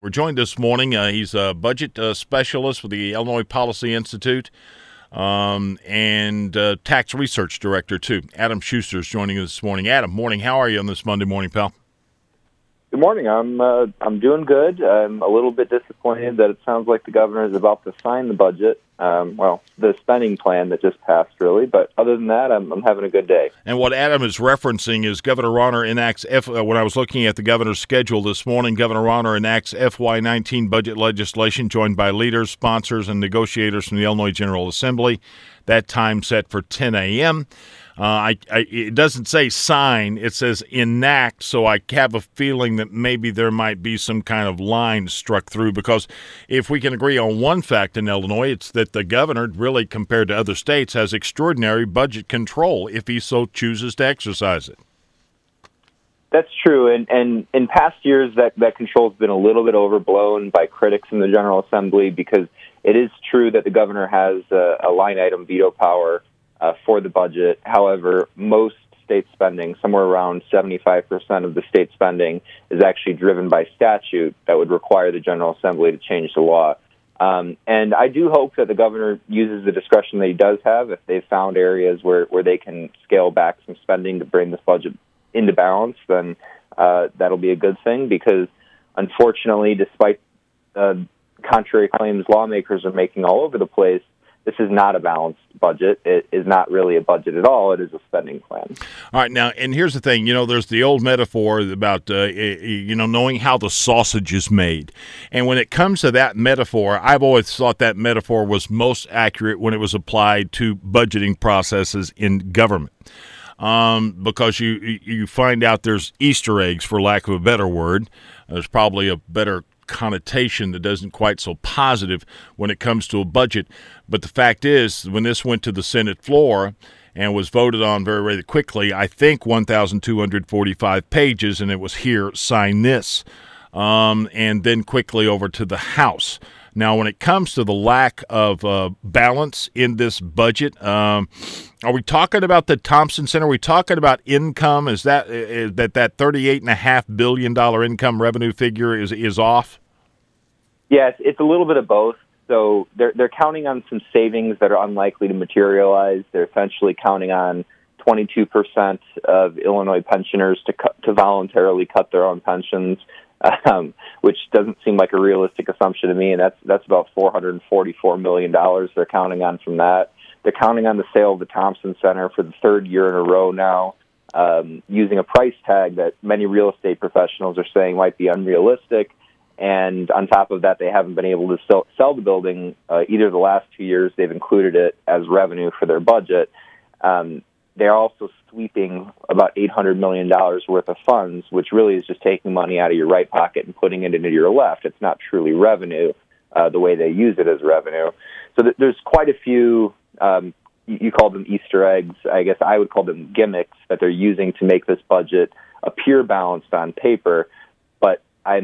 We're joined this morning. He's a budget specialist with the Illinois Policy Institute and tax research director, too. Adam Schuster is joining us this morning. Adam, morning. How are you on this Monday morning, pal? Good morning. I'm doing good. I'm a little bit disappointed that it sounds like the governor is about to sign the budget. The spending plan that just passed, really. But other than that, I'm having a good day. And what Adam is referencing is Governor Rauner enacts, when I was looking at the governor's schedule this morning, Governor Rauner enacts FY19 budget legislation joined by leaders, sponsors, and negotiators from the Illinois General Assembly. That time set for 10 a.m. It doesn't say sign, it says enact, so I have a feeling that maybe there might be some kind of line struck through, because if we can agree on one fact in Illinois, it's that the governor, really compared to other states, has extraordinary budget control if he so chooses to exercise it. That's true, and in past years that control's been a little bit overblown by critics in the General Assembly, because it is true that the governor has a line item veto power for the budget. However, most state spending, somewhere around 75% of the state spending, is actually driven by statute that would require the General Assembly to change the law. And I do hope that the governor uses the discretion that he does have. If they've found areas where they can scale back some spending to bring this budget into balance, then that'll be a good thing, because unfortunately, despite contrary claims lawmakers are making all over the place, this is not a balanced budget. It is not really a budget at all. It is a spending plan. All right, now, and here's the thing. There's the old metaphor about, knowing how the sausage is made. And when it comes to that metaphor, I've always thought that metaphor was most accurate when it was applied to budgeting processes in government. Because you find out there's Easter eggs, for lack of a better word. There's probably a better connotation that doesn't quite so positive when it comes to a budget. But the fact is, when this went to the Senate floor and was voted on very, very quickly, I think 1,245 pages, and it was here, sign this, and then quickly over to the House. Now, when it comes to the lack of balance in this budget, are we talking about the Thompson Center? Are we talking about income? Is that $38.5 billion income revenue figure is off? Yes, it's a little bit of both. So they're counting on some savings that are unlikely to materialize. They're essentially counting on 22% of Illinois pensioners to voluntarily cut their own pensions, which doesn't seem like a realistic assumption to me, and that's about $444 million they're counting on from that. They're counting on the sale of the Thompson Center for the third year in a row now, using a price tag that many real estate professionals are saying might be unrealistic. And on top of that, they haven't been able to sell the building either the last 2 years. They've included it as revenue for their budget. They're also sweeping about $800 million worth of funds, which really is just taking money out of your right pocket and putting it into your left. It's not truly revenue the way they use it as revenue. So there's quite a few, you call them Easter eggs. I guess I would call them gimmicks that they're using to make this budget appear balanced on paper. But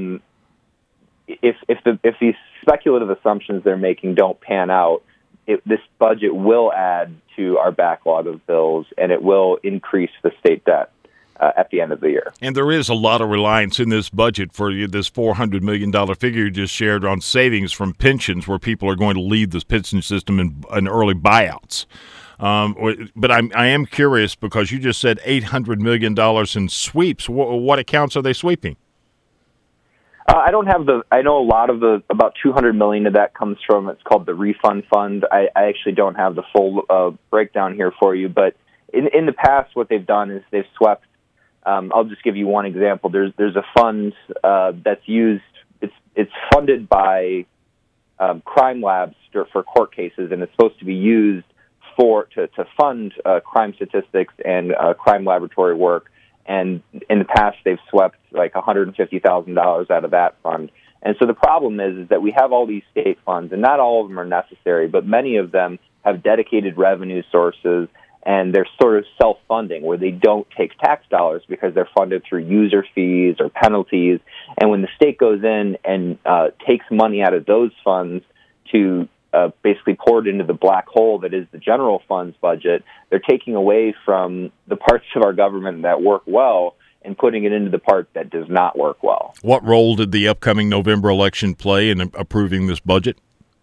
if these speculative assumptions they're making don't pan out, this budget will add to our backlog of bills, and it will increase the state debt at the end of the year. And there is a lot of reliance in this budget for this $400 million figure you just shared on savings from pensions, where people are going to leave this pension system in early buyouts. But I am curious, because you just said $800 million in sweeps. What accounts are they sweeping? I don't have I know a lot of about $200 million of that comes from, it's called the refund fund. I actually don't have the full breakdown here for you, but in the past, what they've done is they've swept, I'll just give you one example. There's a fund that's used, it's funded by crime labs for court cases, and it's supposed to be used to fund crime statistics and crime laboratory work. And in the past, they've swept like $150,000 out of that fund. And so the problem is that we have all these state funds, and not all of them are necessary, but many of them have dedicated revenue sources, and they're sort of self-funding, where they don't take tax dollars because they're funded through user fees or penalties. And when the state goes in and takes money out of those funds to basically poured into the black hole that is the general funds budget, they're taking away from the parts of our government that work well and putting it into the part that does not work well. What role did the upcoming November election play in approving this budget?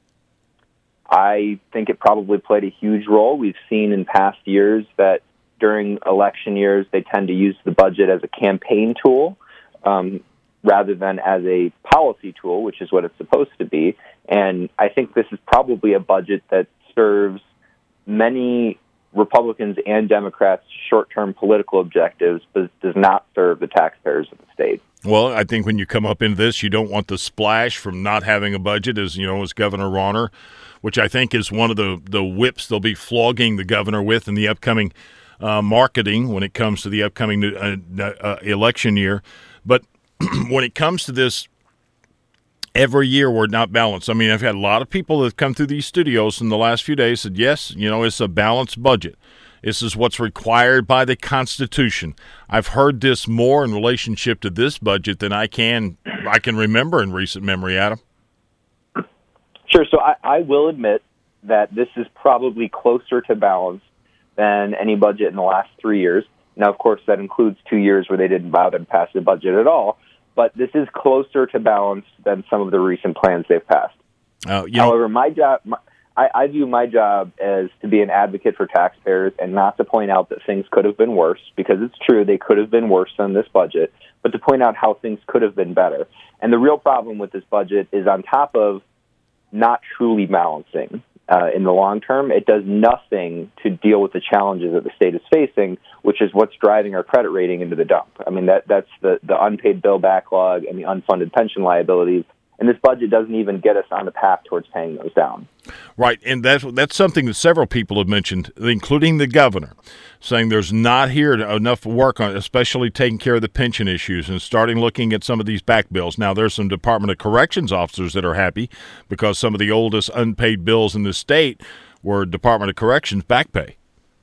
I think it probably played a huge role. We've seen in past years that during election years, they tend to use the budget as a campaign tool rather than as a policy tool, which is what it's supposed to be. And I think this is probably a budget that serves many Republicans and Democrats' short-term political objectives, but does not serve the taxpayers of the state. Well, I think when you come up into this, you don't want the splash from not having a budget, as Governor Rauner, which I think is one of the whips they'll be flogging the governor with in the upcoming marketing when it comes to the upcoming election year. But when it comes to this, every year we're not balanced. I mean, I've had a lot of people that have come through these studios in the last few days said, yes, it's a balanced budget. This is what's required by the Constitution. I've heard this more in relationship to this budget than I can remember in recent memory, Adam. Sure. So I will admit that this is probably closer to balance than any budget in the last 3 years. Now, of course, that includes 2 years where they didn't bother to pass the budget at all. But this is closer to balance than some of the recent plans they've passed. However, my job, I view my job as to be an advocate for taxpayers and not to point out that things could have been worse, because it's true they could have been worse than this budget, but to point out how things could have been better. And the real problem with this budget is on top of not truly balancing in the long term, it does nothing to deal with the challenges that the state is facing, which is what's driving our credit rating into the dump. I mean, that's the unpaid bill backlog and the unfunded pension liabilities. And this budget doesn't even get us on the path towards paying those down. Right, and that's something that several people have mentioned, including the governor, saying there's not here enough work on, especially taking care of the pension issues and starting looking at some of these back bills. Now, there's some Department of Corrections officers that are happy because some of the oldest unpaid bills in the state were Department of Corrections back pay.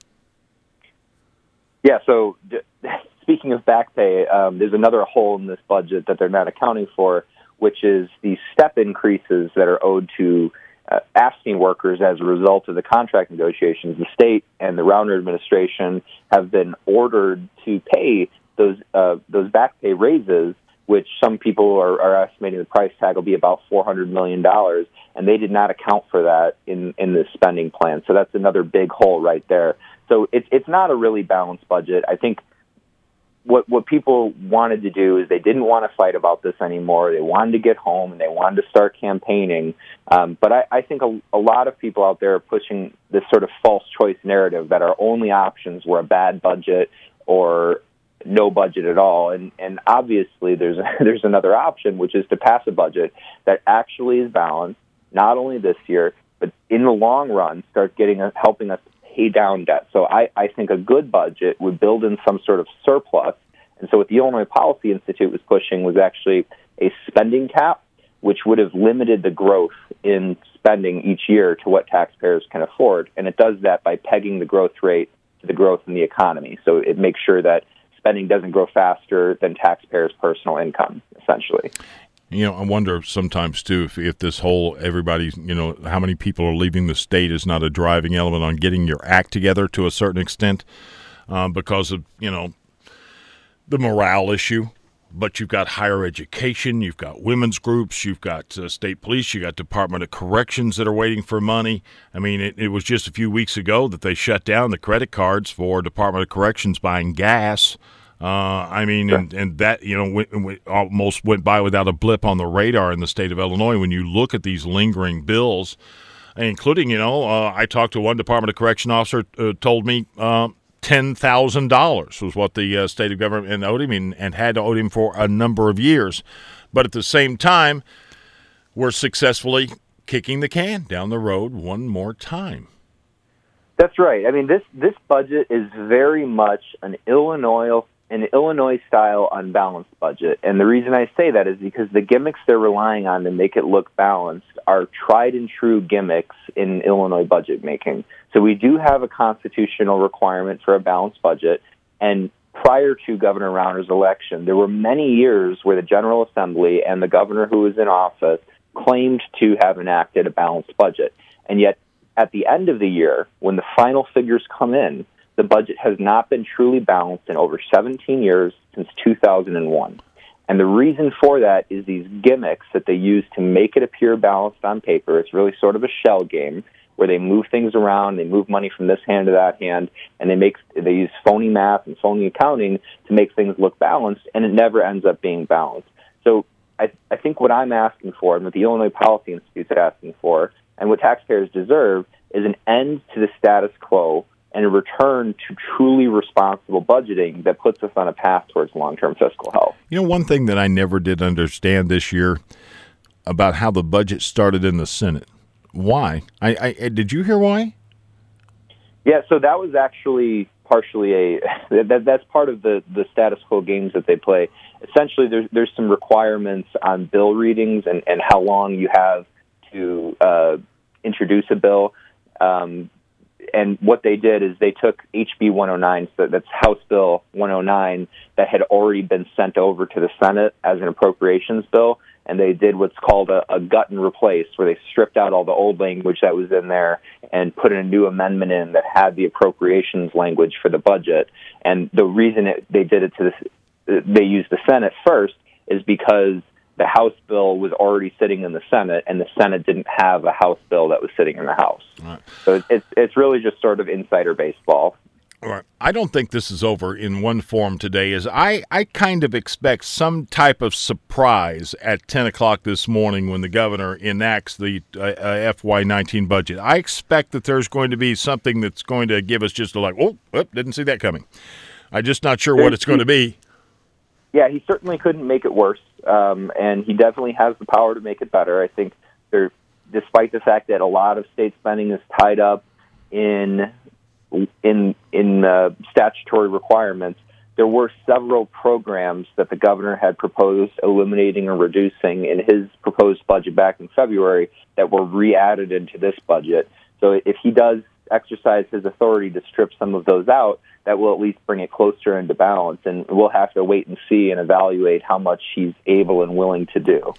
Yeah, so speaking of back pay, there's another hole in this budget that they're not accounting for, which is the step increases that are owed to AFSCME workers as a result of the contract negotiations. The state and the Rauner administration have been ordered to pay those back pay raises, which some people are estimating the price tag will be about $400 million, and they did not account for that in this spending plan. So that's another big hole right there. So it's not a really balanced budget. I think what people wanted to do is they didn't want to fight about this anymore. They wanted to get home and they wanted to start campaigning. But I think a lot of people out there are pushing this sort of false choice narrative that our only options were a bad budget or no budget at all. And obviously there's another option, which is to pass a budget that actually is balanced, not only this year, but in the long run, start helping us pay down debt. So I think a good budget would build in some sort of surplus. And so what the Illinois Policy Institute was pushing was actually a spending cap, which would have limited the growth in spending each year to what taxpayers can afford. And it does that by pegging the growth rate to the growth in the economy. So it makes sure that spending doesn't grow faster than taxpayers' personal income, essentially. I wonder sometimes, too, if this whole everybody, how many people are leaving the state is not a driving element on getting your act together to a certain extent because of, the morale issue. But you've got higher education, you've got women's groups, you've got state police, you've got Department of Corrections that are waiting for money. I mean, it was just a few weeks ago that they shut down the credit cards for Department of Corrections buying gas. And that, almost went by without a blip on the radar in the state of Illinois when you look at these lingering bills, including, I talked to one Department of Correction officer told me $10,000 was what the state of government owed him and had to owe him for a number of years. But at the same time, we're successfully kicking the can down the road one more time. That's right. I mean, this budget is very much an Illinois-style unbalanced budget. And the reason I say that is because the gimmicks they're relying on to make it look balanced are tried-and-true gimmicks in Illinois budget making. So we do have a constitutional requirement for a balanced budget, and prior to Governor Rauner's election, there were many years where the General Assembly and the governor who was in office claimed to have enacted a balanced budget. And yet, at the end of the year, when the final figures come in, the budget has not been truly balanced in over 17 years since 2001. And the reason for that is these gimmicks that they use to make it appear balanced on paper. It's really sort of a shell game where they move things around, they move money from this hand to that hand, and they use phony math and phony accounting to make things look balanced, and it never ends up being balanced. So I think what I'm asking for, and what the Illinois Policy Institute is asking for, and what taxpayers deserve, is an end to the status quo and a return to truly responsible budgeting that puts us on a path towards long-term fiscal health. You know, one thing that I never did understand this year about how the budget started in the Senate. Why? I did you hear why? Yeah, so that was actually partially that's part of the status quo games that they play. Essentially, there's some requirements on bill readings and how long you have to introduce a bill. And what they did is they took HB 109, so that's House Bill 109, that had already been sent over to the Senate as an appropriations bill, and they did what's called a gut and replace, where they stripped out all the old language that was in there and put a new amendment in that had the appropriations language for the budget. And the reason they did it they used the Senate first is because the House bill was already sitting in the Senate, and the Senate didn't have a House bill that was sitting in the House. Right. So it's really just sort of insider baseball. All right. I don't think this is over in one form today. I kind of expect some type of surprise at 10 o'clock this morning when the governor enacts the FY19 budget. I expect that there's going to be something that's going to give us just didn't see that coming. I'm just not sure what it's going to be. Yeah, he certainly couldn't make it worse, and he definitely has the power to make it better. I think despite the fact that a lot of state spending is tied up in statutory requirements, there were several programs that the governor had proposed eliminating or reducing in his proposed budget back in February that were re-added into this budget. So if he does exercise his authority to strip some of those out, that will at least bring it closer into balance, and we'll have to wait and see and evaluate how much he's able and willing to do.